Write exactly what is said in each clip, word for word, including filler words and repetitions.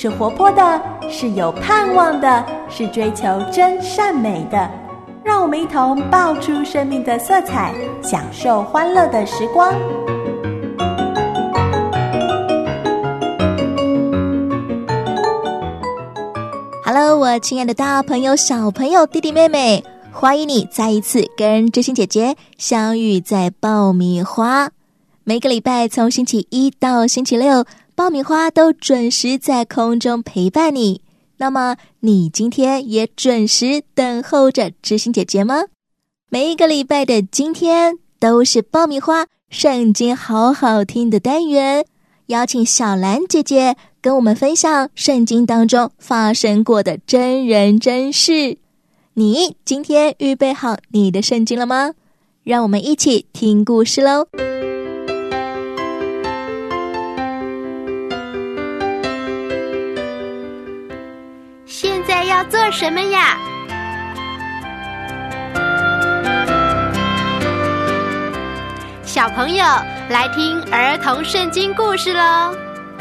是活泼的，是有盼望的，是追求真善美的。让我们一同爆出生命的色彩，享受欢乐的时光。 Hello， 我亲爱的大朋友、小朋友、弟弟妹妹，欢迎你再一次跟知心姐姐相遇在爆米花。每个礼拜从星期一到星期六，爆米花都准时在空中陪伴你。那么你今天也准时等候着知心姐姐吗？每一个礼拜的今天都是爆米花圣经好好听的单元，邀请小兰姐姐跟我们分享圣经当中发生过的真人真事。你今天预备好你的圣经了吗？让我们一起听故事咯。 现在要做什么呀？小朋友，来听儿童圣经故事咯。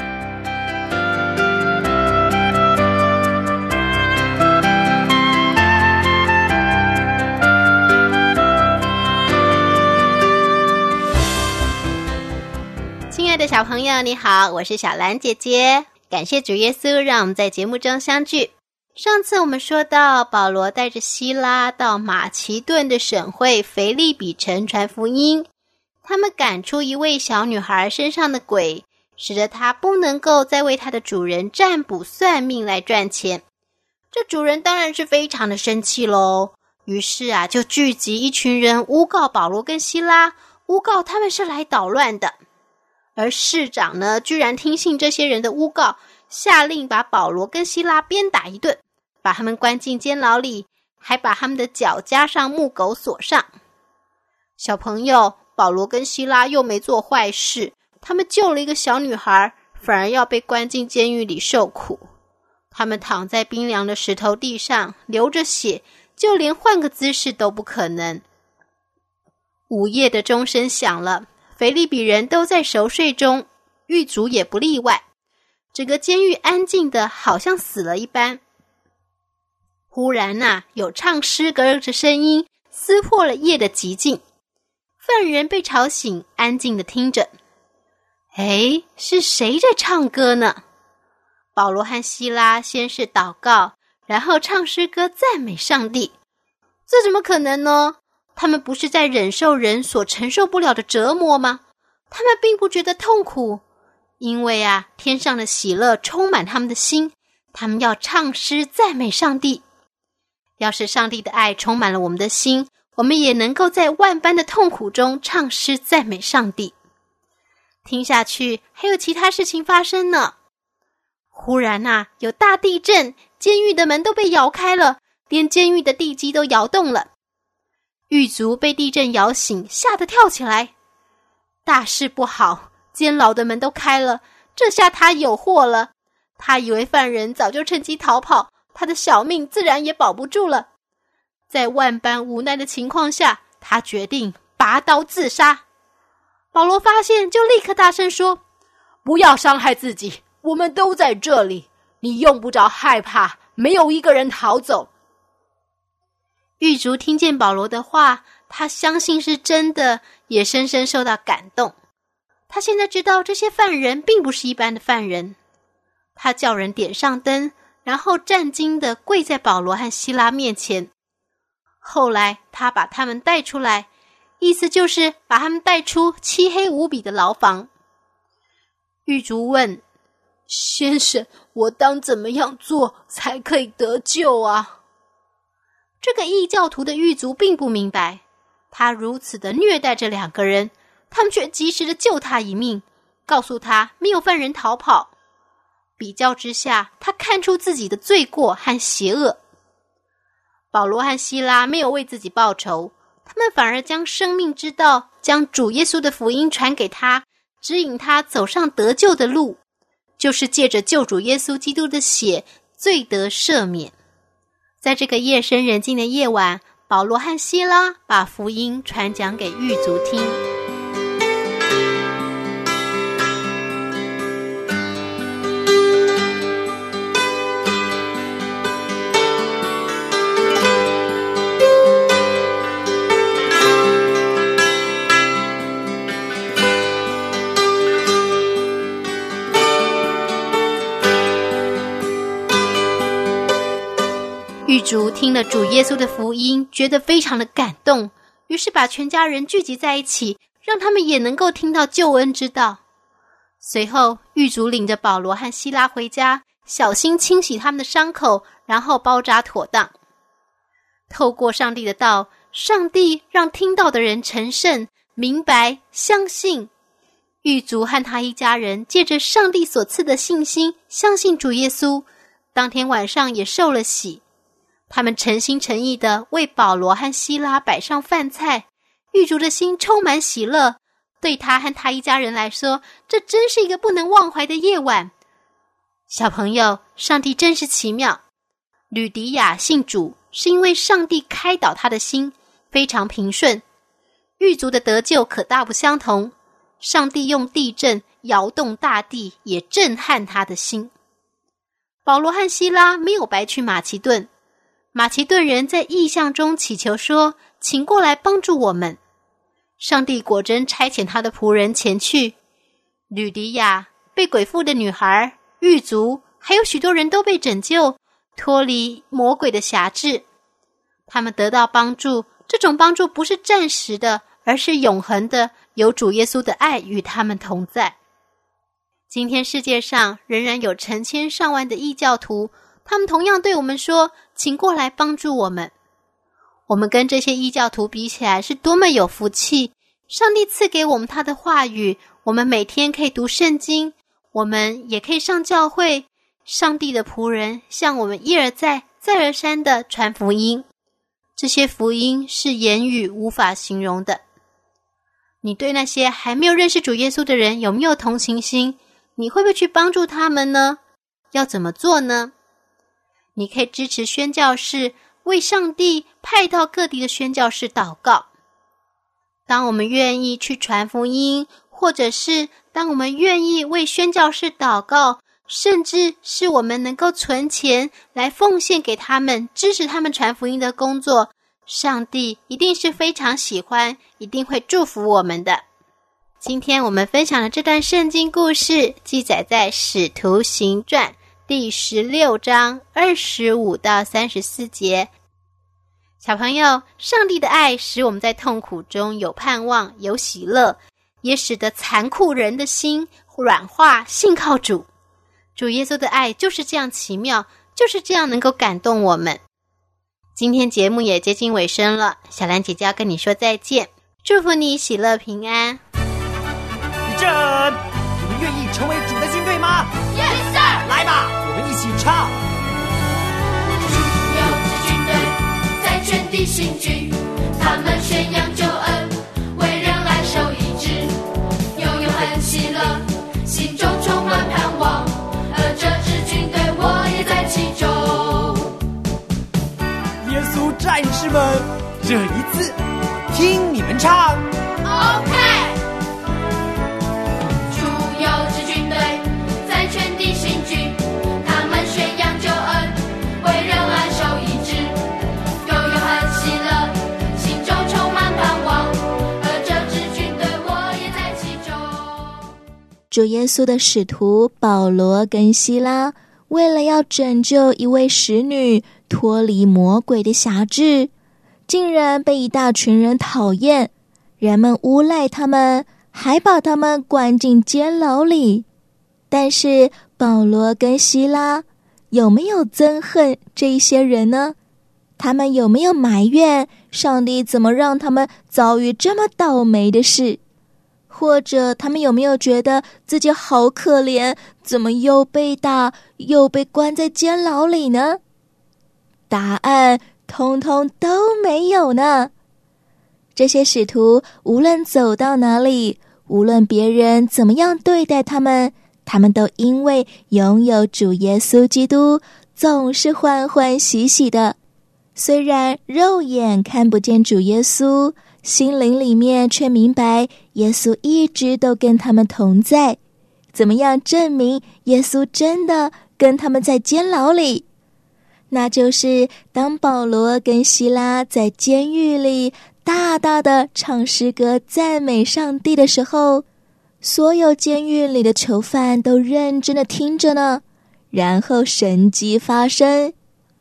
亲爱的小朋友，你好，我是小兰姐姐。感谢主耶稣，让我们在节目中相聚。上次我们说到，保罗带着希拉到马其顿的省会腓立比城传福音，他们赶出一位小女孩身上的鬼，使得她不能够再为她的主人占卜算命来赚钱。这主人当然是非常的生气咯，于是啊，就聚集一群人诬告保罗跟希拉，诬告他们是来捣乱的。而市长呢，居然听信这些人的诬告，下令把保罗跟希拉鞭打一顿，把他们关进监牢里，还把他们的脚加上木狗锁上。小朋友，保罗跟希拉又没做坏事，他们救了一个小女孩，反而要被关进监狱里受苦。他们躺在冰凉的石头地上，流着血，就连换个姿势都不可能。午夜的钟声响了，腓立比人都在熟睡中，狱卒也不例外。整个监狱安静的好像死了一般。忽然啊，有唱诗歌的声音撕破了夜的寂静。犯人被吵醒，安静的听着。诶，是谁在唱歌呢？保罗和希拉先是祷告，然后唱诗歌赞美上帝。这怎么可能呢？他们不是在忍受人所承受不了的折磨吗？他们并不觉得痛苦，因为啊，天上的喜乐充满他们的心，他们要唱诗赞美上帝。要是上帝的爱充满了我们的心，我们也能够在万般的痛苦中唱诗赞美上帝。听下去，还有其他事情发生呢。忽然啊，有大地震，监狱的门都被摇开了，连监狱的地基都摇动了。狱卒被地震摇醒，吓得跳起来。大事不好，监牢的门都开了，这下他有祸了。他以为犯人早就趁机逃跑，他的小命自然也保不住了。在万般无奈的情况下，他决定拔刀自杀。保罗发现，就立刻大声说：不要伤害自己，我们都在这里，你用不着害怕，没有一个人逃走。狱卒听见保罗的话，他相信是真的，也深深受到感动。他现在知道这些犯人并不是一般的犯人。他叫人点上灯，然后战兢地跪在保罗和希拉面前。后来他把他们带出来，意思就是把他们带出漆黑无比的牢房。狱卒问：先生，我当怎么样做才可以得救啊？这个异教徒的狱卒并不明白，他如此的虐待这两个人，他们却及时的救他一命，告诉他没有犯人逃跑。比较之下，他看出自己的罪过和邪恶。保罗和希拉没有为自己报仇，他们反而将生命之道，将主耶稣的福音传给他，指引他走上得救的路，就是借着救主耶稣基督的血，罪得赦免。在这个夜深人静的夜晚，保罗和希拉把福音传讲给狱卒听。 狱卒听了主耶稣的福音，觉得非常的感动，于是把全家人聚集在一起，让他们也能够听到救恩之道。随后，狱卒领着保罗和西拉回家，小心清洗他们的伤口，然后包扎妥当。透过上帝的道，上帝让听到的人成圣、明白、相信。狱卒和他一家人借着上帝所赐的信心，相信主耶稣，当天晚上也受了洗。他们诚心诚意地为保罗和西拉摆上饭菜，狱卒的心充满喜乐。对他和他一家人来说，这真是一个不能忘怀的夜晚。小朋友，上帝真是奇妙。吕迪亚信主，是因为上帝开导他的心，非常平顺。狱卒的得救可大不相同，上帝用地震摇动大地，也震撼他的心。保罗和西拉没有白去马其顿，马其顿人在异象中祈求说，请过来帮助我们。上帝果真差遣他的仆人前去，吕迪亚、被鬼附的女孩、狱卒，还有许多人都被拯救，脱离魔鬼的辖制。他们得到帮助，这种帮助不是暂时的，而是永恒的，有主耶稣的爱与他们同在。今天世界上仍然有成千上万的异教徒，他们同样对我们说，请过来帮助我们。我们跟这些异教徒比起来是多么有福气，上帝赐给我们他的话语，我们每天可以读圣经，我们也可以上教会，上帝的仆人向我们一而再再而三的传福音，这些福音是言语无法形容的。你对那些还没有认识主耶稣的人有没有同情心？你会不会去帮助他们呢？要怎么做呢？你可以支持宣教士，为上帝派到各地的宣教士祷告。当我们愿意去传福音，或者是当我们愿意为宣教士祷告，甚至是我们能够存钱来奉献给他们，支持他们传福音的工作，上帝一定是非常喜欢，一定会祝福我们的。今天我们分享的这段圣经故事记载在使徒行传第十六章二十五到三十四节。小朋友，上帝的爱使我们在痛苦中有盼望，有喜乐，也使得残酷人的心软化，信靠主。主耶稣的爱就是这样奇妙，就是这样能够感动我们。今天节目也接近尾声了，小兰姐姐要跟你说再见，祝福你喜乐平安。 立正，你们愿意成为主的军队吗？ Yes, sir。 来吧，我们一起唱。 主有支军队在全地行军，他们宣扬救恩，为人来受医治，有永恒喜乐，心中充满盼望，而这支军队我也在其中。 耶稣战士们，这一次听你们唱。 OK。 主有支军队在全地行军，他们宣扬救恩，为人来受医治，有永恒喜乐，心中充满盼望，而这支军队我也在其中。 主耶稣的使徒保罗跟西拉，为了要拯救一位使女脱离魔鬼的辖制，竟然被一大群人讨厌，人们诬赖他们，还把他们关进监牢里。但是保罗跟西拉有没有憎恨这一些人呢？他们有没有埋怨上帝怎么让他们遭遇这么倒霉的事？或者他们有没有觉得自己好可怜，怎么又被打，又被关在监牢里呢？答案通通都没有呢。这些使徒无论走到哪里，无论别人怎么样对待他们，他们都因为拥有主耶稣基督，总是欢欢喜喜的。虽然肉眼看不见主耶稣，心灵里面却明白耶稣一直都跟他们同在。怎么样证明耶稣真的跟他们在监牢里？那就是当保罗跟西拉在监狱里大大的唱诗歌赞美上帝的时候，所有监狱里的囚犯都认真的听着呢。然后神迹发生，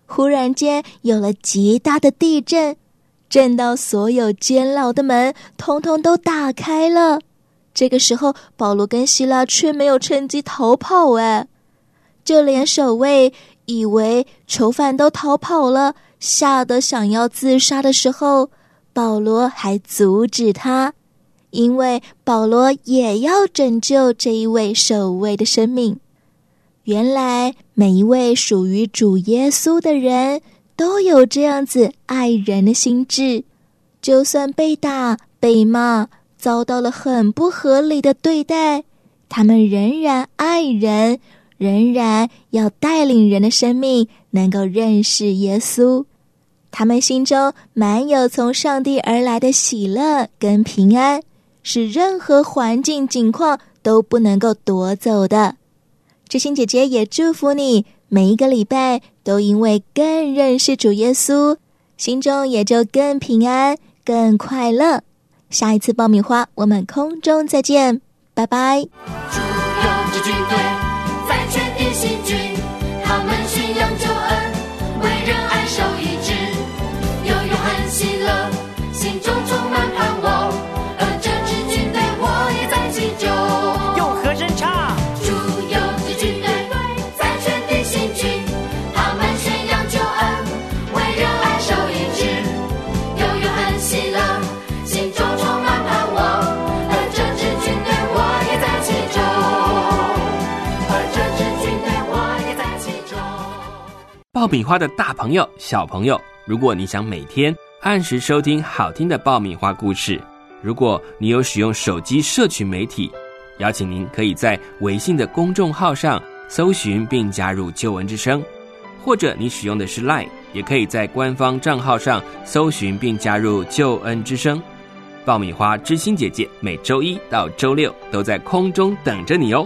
忽然间有了极大的地震，震到所有监牢的门通通都打开了。这个时候，保罗跟希拉却没有趁机逃跑，哎，就连守卫以为囚犯都逃跑了，吓得想要自杀的时候，保罗还阻止他，因为保罗也要拯救这一位守卫的生命。原来每一位属于主耶稣的人都有这样子爱人的心志，就算被打被骂，遭到了很不合理的对待，他们仍然爱人，仍然要带领人的生命能够认识耶稣。他们心中满有从上帝而来的喜乐跟平安，是任何环境境况都不能够夺走的。知心姐姐也祝福你，每一个礼拜都因为更认识主耶稣，心中也就更平安更快乐。下一次爆米花我们空中再见，拜拜。 主有支军队在全地行军，他们宣扬救恩，为人爱手一致，有永恒喜乐，心中充满盼望，而这支军队我也在其中。 用和声唱， 主有支军队在全地行军，他们宣扬救恩，为人爱手一致，有永恒喜乐，心中充满盼望，而这支军队我也在其中，而这支军队我也在其中。 爆米花的大朋友小朋友，如果你想每天按时收听好听的爆米花故事，如果你有使用手机社群媒体，邀请您可以在微信的公众号上搜寻并加入救恩之声，或者你使用的是 LINE， 也可以在官方账号上搜寻并加入救恩之声。爆米花知心姐姐每周一到周六都在空中等着你哦。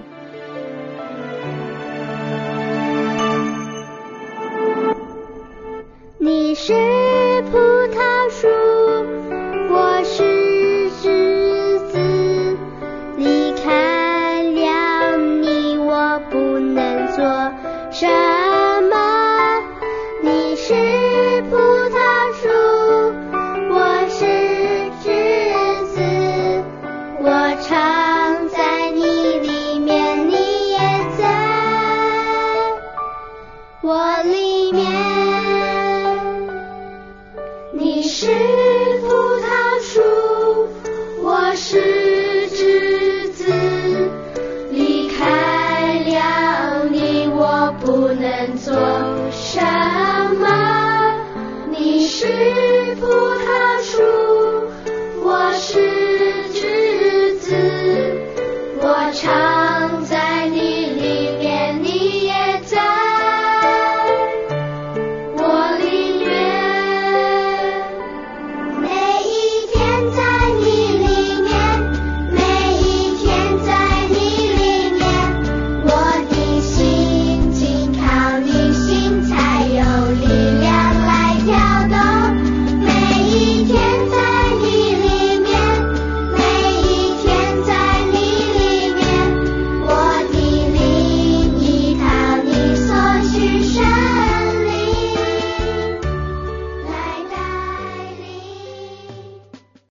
你是葡萄树，我是枝子，离开了你我不能做什么。你是葡萄树，我是枝子，我常在你里面，你也在我里面。你是